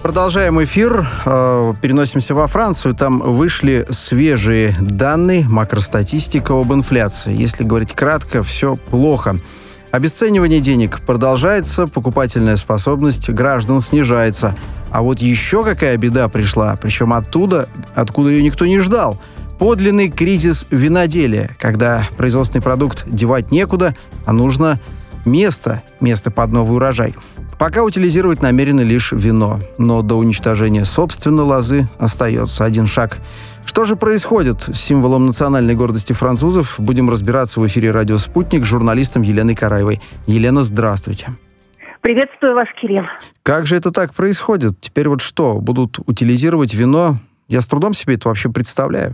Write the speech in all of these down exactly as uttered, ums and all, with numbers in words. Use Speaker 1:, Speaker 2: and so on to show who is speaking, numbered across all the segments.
Speaker 1: Продолжаем эфир. Переносимся во Францию. Там вышли свежие данные, макростатистика об инфляции. Если говорить кратко, все плохо. Обесценивание денег продолжается, покупательная способность граждан снижается. А вот еще какая беда пришла, причем оттуда, откуда ее никто не ждал. Подлинный кризис виноделия, когда производственный продукт девать некуда, а нужно место, место под новый урожай. Пока утилизировать намерены лишь вино, но до уничтожения собственной лозы остается один шаг. Что же происходит с символом национальной гордости французов? Будем разбираться в эфире «Радио Спутник» с журналистом Еленой Караевой. Елена, здравствуйте.
Speaker 2: Приветствую вас, Кирилл.
Speaker 1: Как же это так происходит? Теперь вот что, будут утилизировать вино? Я с трудом себе это вообще представляю.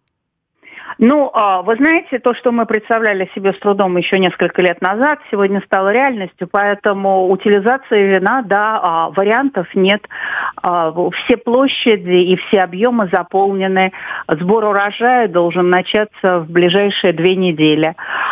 Speaker 2: Ну, вы знаете, то, что мы представляли себе с трудом еще несколько лет назад, сегодня стало реальностью, поэтому утилизация вина, да, вариантов нет. Все площади и все объемы заполнены. Сбор урожая должен начаться в ближайшие две недели.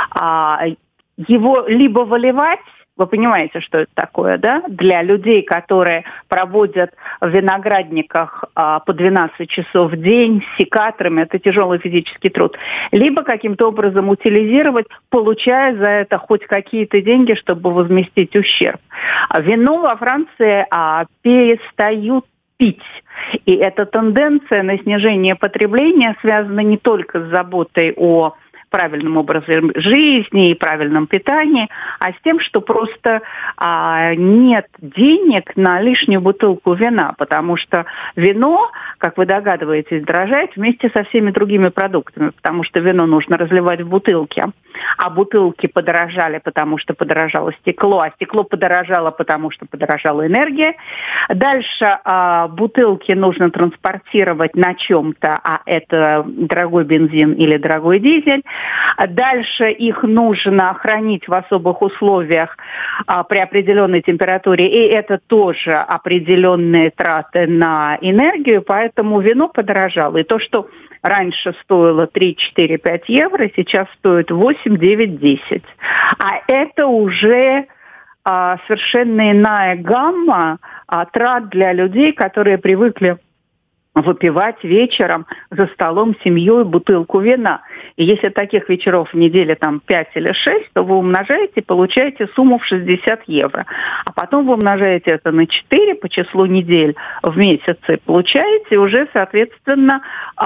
Speaker 2: Его либо выливать, вы понимаете, что это такое, да? Для людей, которые проводят в виноградниках а, по двенадцать часов в день с секаторами, это тяжелый физический труд. Либо каким-то образом утилизировать, получая за это хоть какие-то деньги, чтобы возместить ущерб. А вино во Франции а, перестают пить. И эта тенденция на снижение потребления связана не только с заботой о правильном образе жизни и правильном питании, а с тем, что просто а, нет денег на лишнюю бутылку вина, потому что вино, как вы догадываетесь, дорожает вместе со всеми другими продуктами, потому что вино нужно разливать в бутылки, а бутылки подорожали, потому что подорожало стекло, а стекло подорожало, потому что подорожала энергия. Дальше а, бутылки нужно транспортировать на чем-то, а это дорогой бензин или дорогой дизель. Дальше их нужно хранить в особых условиях а, при определенной температуре, и это тоже определенные траты на энергию, поэтому вино подорожало. И то, что раньше стоило три, четыре, пять евро, сейчас стоит восемь, девять, десять. А это уже а, совершенно иная гамма а, трат для людей, которые привыкли выпивать вечером за столом с семьей бутылку вина. И если таких вечеров в неделе там пять или шесть, то вы умножаете и получаете сумму в шестьдесят евро. А потом вы умножаете это на четыре по числу недель в месяц и получаете уже, соответственно,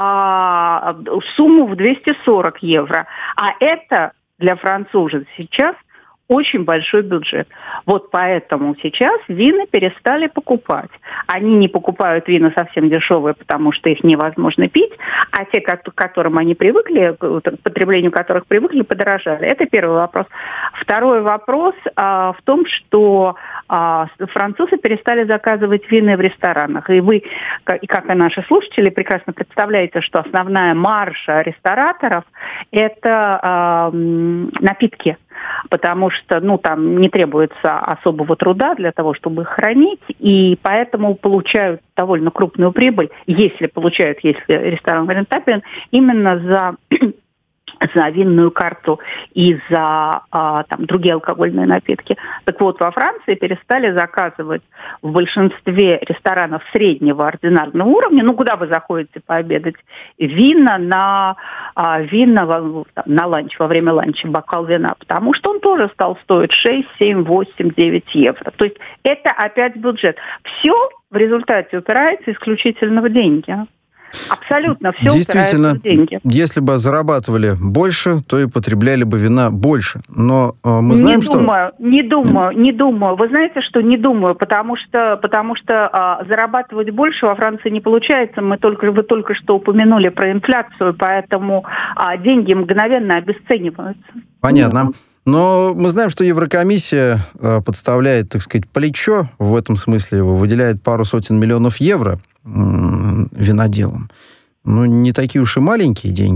Speaker 2: сумму в двести сорок евро. А это для французов сейчас очень большой бюджет. Вот поэтому сейчас вина перестали покупать. Они не покупают вина совсем дешевые, потому что их невозможно пить, а те, к которым они привыкли, к потреблению которых привыкли, подорожали. Это первый вопрос. Второй вопрос а, в том, что а, французы перестали заказывать вина в ресторанах. И вы, как, и как и наши слушатели, прекрасно представляете, что основная маржа рестораторов – это а, напитки. Потому что, ну, там не требуется особого труда для того, чтобы их хранить, и поэтому получают довольно крупную прибыль, если получают, если ресторан рентабелен, именно за за винную карту и за а, там, другие алкогольные напитки. Так вот, во Франции перестали заказывать в большинстве ресторанов среднего ординарного уровня, ну, куда вы заходите пообедать, вина на, а, вина во, там, на ланч, во время ланча, бокал вина, потому что он тоже стал стоить шесть, семь, восемь, девять евро. То есть это опять бюджет. Все в результате упирается исключительно в деньги. Абсолютно все упирается в деньги.
Speaker 1: Если бы зарабатывали больше, то и потребляли бы вина больше. Но э, мы знаем,
Speaker 2: не
Speaker 1: что...
Speaker 2: Думаю, не думаю, не думаю. Вы знаете, что не думаю, потому что, потому что э, зарабатывать больше во Франции не получается. Мы только, вы только что упомянули про инфляцию, поэтому э, деньги мгновенно обесцениваются.
Speaker 1: Понятно. Но мы знаем, что Еврокомиссия э, подставляет, так сказать, плечо в этом смысле, выделяет пару сотен миллионов евро виноделам. Ну, не такие уж и маленькие деньги,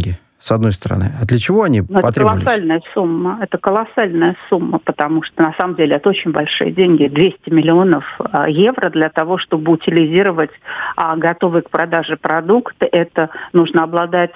Speaker 1: с одной стороны. А для чего они
Speaker 2: Но
Speaker 1: потребовались?
Speaker 2: Это колоссальная сумма. Это колоссальная сумма, потому что на самом деле это очень большие деньги. двести миллионов евро для того, чтобы утилизировать а, готовый к продаже продукт. Это нужно обладать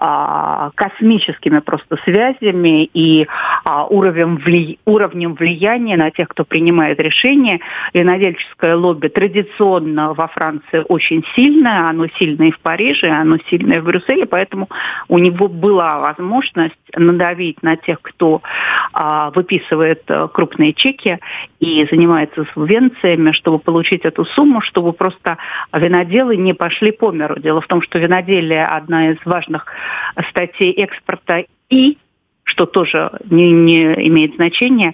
Speaker 2: а, космическими просто связями и а, уровнем, вли... уровнем влияния на тех, кто принимает решения. Винодельческое лобби традиционно во Франции очень сильное. Оно сильное и в Париже, оно сильное в Брюсселе, поэтому у него была возможность надавить на тех, кто а, выписывает а, крупные чеки и занимается субвенциями, чтобы получить эту сумму, чтобы просто виноделы не пошли по миру. Дело в том, что виноделие – одна из важных статей экспорта и, что тоже не, не имеет значения,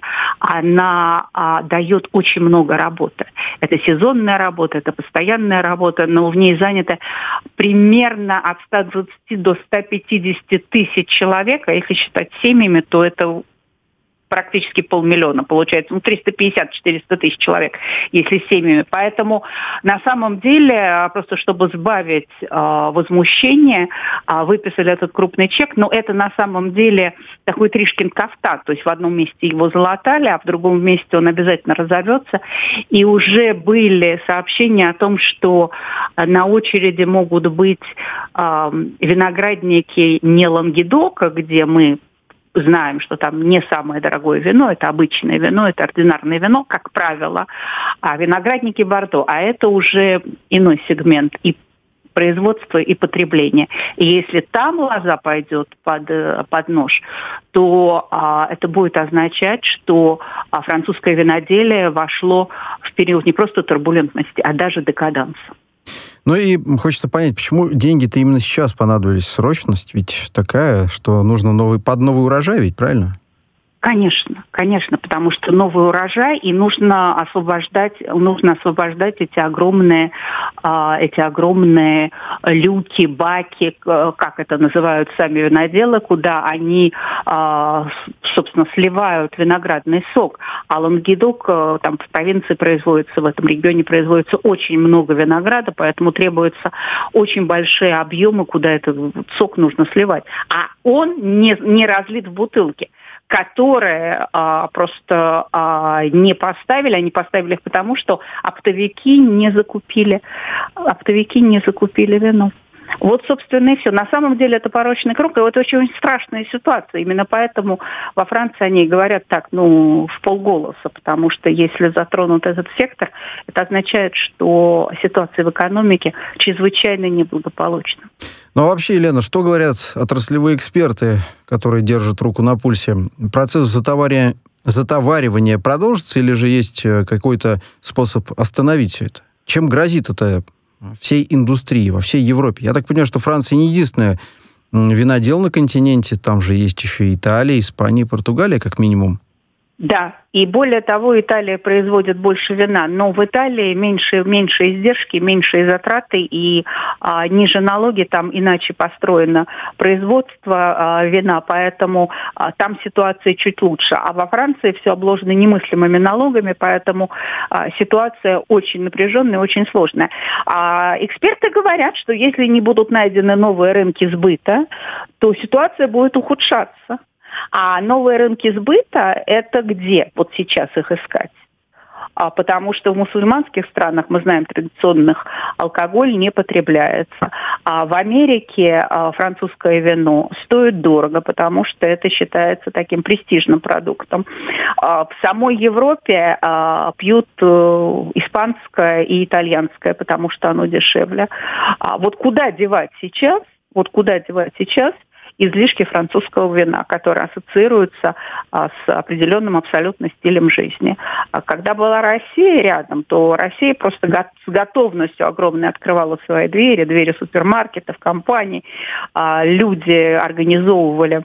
Speaker 2: она а, дает очень много работы. Это сезонная работа, это постоянная работа, но в ней занято примерно от ста двадцати до ста пятидесяти тысяч человек, а если считать семьями, то это практически полмиллиона, получается, ну, триста пятьдесят - четыреста тысяч человек, если семьями. Поэтому на самом деле, просто чтобы сбавить э, возмущение, э, выписали этот крупный чек, но это на самом деле такой Тришкин кафтан, то есть в одном месте его залатали, а в другом месте он обязательно разорвется. И уже были сообщения о том, что на очереди могут быть э, виноградники не Лангедока, где мы знаем, что там не самое дорогое вино, это обычное вино, это ординарное вино, как правило, а виноградники Бордо, а это уже иной сегмент и производства и потребления. И если там лоза пойдет под, под нож, то а, это будет означать, что а, французское виноделие вошло в период не просто турбулентности, а даже декаданса.
Speaker 1: Ну и хочется понять, почему деньги-то именно сейчас понадобились, срочность ведь такая, что нужно новый, под новый урожай, ведь правильно?
Speaker 2: Конечно, конечно, потому что новый урожай, и нужно освобождать, нужно освобождать эти огромные, э, эти огромные люки, баки, э, как это называют сами виноделы, куда они, э, собственно, сливают виноградный сок. А Лангедок, э, там в провинции производится, в этом регионе производится очень много винограда, поэтому требуются очень большие объемы, куда этот сок нужно сливать. А он не, не разлит в бутылке, которые а, просто а, не поставили, они поставили их потому, что оптовики не закупили, оптовики не закупили вино. Вот, собственно, и все. На самом деле это порочный круг, и это очень страшная ситуация. Именно поэтому во Франции они говорят так, ну, в полголоса, потому что если затронут этот сектор, это означает, что ситуация в экономике чрезвычайно неблагополучна.
Speaker 1: Ну, а вообще, Елена, что говорят отраслевые эксперты, которые держат руку на пульсе? Процесс затоваривания, затоваривания продолжится или же есть какой-то способ остановить все это? Чем грозит это всей индустрии, во всей Европе? Я так понимаю, что Франция не единственная винодел на континенте, там же есть еще и Италия, Испания, Португалия, как минимум.
Speaker 2: Да, и более того, Италия производит больше вина, но в Италии меньше, меньше издержки, меньше затраты и а, ниже налоги, там иначе построено производство а, вина, поэтому а, там ситуация чуть лучше. А во Франции все обложено немыслимыми налогами, поэтому а, ситуация очень напряженная, очень сложная. А, эксперты говорят, что если не будут найдены новые рынки сбыта, то ситуация будет ухудшаться. А новые рынки сбыта – это где вот сейчас их искать? А, потому что в мусульманских странах, мы знаем, традиционных алкоголь не потребляется. А в Америке а, французское вино стоит дорого, потому что это считается таким престижным продуктом. А, в самой Европе а, пьют а, испанское и итальянское, потому что оно дешевле. А вот куда девать сейчас? Вот куда девать сейчас излишки французского вина, которые ассоциируются а, с определенным абсолютно стилем жизни. А когда была Россия рядом, то Россия просто го- с готовностью огромной открывала свои двери, двери супермаркетов, компаний. А, люди организовывали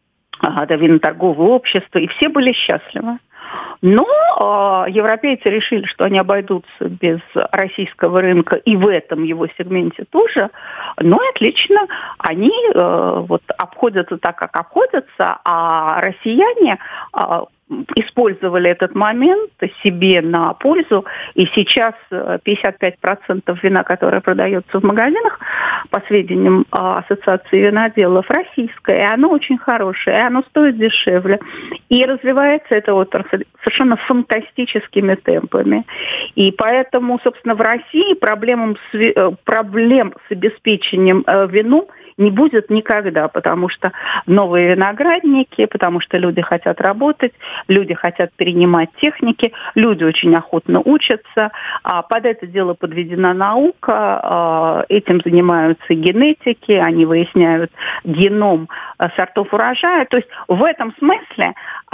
Speaker 2: а, да, виноторговые общества, и все были счастливы. Но э, европейцы решили, что они обойдутся без российского рынка и в этом его сегменте тоже. Ну и отлично, они э, вот обходятся так, как обходятся, а россияне э, использовали этот момент себе на пользу, и сейчас пятьдесят пять процентов вина, которое продается в магазинах, по сведениям Ассоциации виноделов, российское, и оно очень хорошее, и оно стоит дешевле. И развивается эта отрасль совершенно фантастическими темпами. И поэтому, собственно, в России проблем с, проблем с обеспечением вином не будет никогда, потому что новые виноградники, потому что люди хотят работать, люди хотят перенимать техники, люди очень охотно учатся, а под это дело подведена наука, этим занимаются генетики, они выясняют геном сортов урожая. То есть в этом смысле,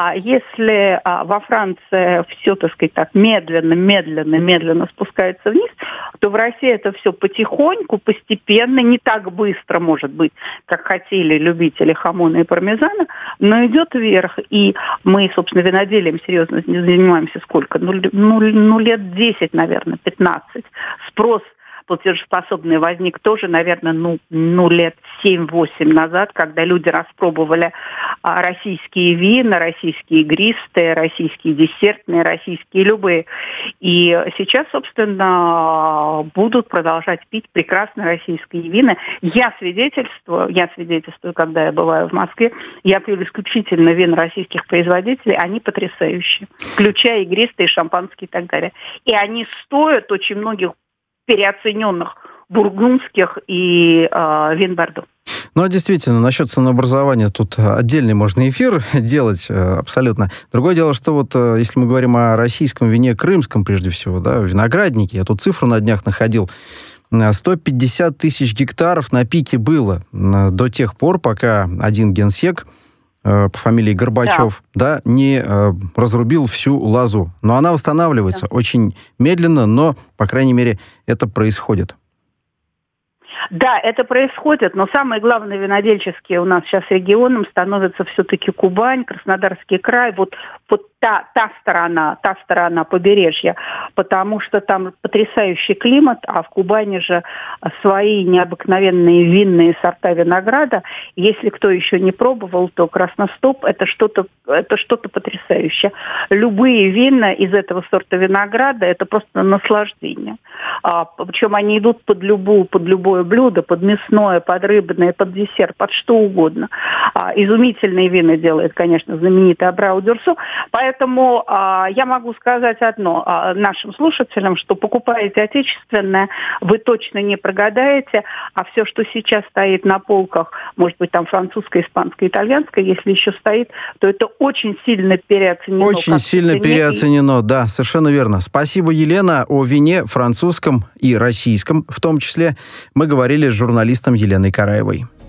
Speaker 2: если во Франции все, так сказать, так медленно, медленно, медленно спускается вниз, то в России это все потихоньку, постепенно, не так быстро, может быть, как хотели любители хамона и пармезана, но идет вверх. И мы, собственно, виноделием серьезно занимаемся сколько? Ну, ну, ну лет десять, наверное, пятнадцать. Спрос платежеспособный возник тоже, наверное, ну, ну лет семь-восемь назад, когда люди распробовали а, российские вина, российские игристые, российские десертные, российские любые. И сейчас, собственно, будут продолжать пить прекрасные российские вина. Я свидетельствую, я свидетельствую, когда я бываю в Москве, я пью исключительно вин российских производителей, они потрясающие, включая игристые, шампанские и так далее. И они стоят очень многих переоцененных бургундских и э, вин Бордо.
Speaker 1: Ну, а действительно, насчет ценообразования тут отдельный можно эфир делать абсолютно. Другое дело, что вот если мы говорим о российском вине крымском, прежде всего, да, винограднике, я тут цифру на днях находил, сто пятьдесят тысяч гектаров на пике было до тех пор, пока один генсек по фамилии Горбачев, да, да не э, разрубил всю лозу. Но она восстанавливается да. очень медленно, но, по крайней мере, это происходит.
Speaker 2: Да, это происходит, но самые главные винодельческие у нас сейчас регионом становятся все-таки Кубань, Краснодарский край, вот, вот та, та сторона, та сторона побережья, потому что там потрясающий климат, а в Кубани же свои необыкновенные винные сорта винограда. Если кто еще не пробовал, то Красностоп это что-то, это что-то потрясающее. Любые вина из этого сорта винограда это просто наслаждение. А, причем они идут под любую, под любое блюдо, под мясное, под рыбное, под десерт, под что угодно. А, изумительные вина делает, конечно, знаменитый Абрау Дюрсо. Поэтому а, я могу сказать одно а, нашим слушателям, что покупаете отечественное, вы точно не прогадаете, а все, что сейчас стоит на полках, может быть, там французское, испанское, итальянское, если еще стоит, то это очень сильно переоценено.
Speaker 1: Очень сильно переоценено, и... да, совершенно верно. Спасибо, Елена. О вине французском и российском, в том числе, мы говорили с журналистом Еленой Караевой.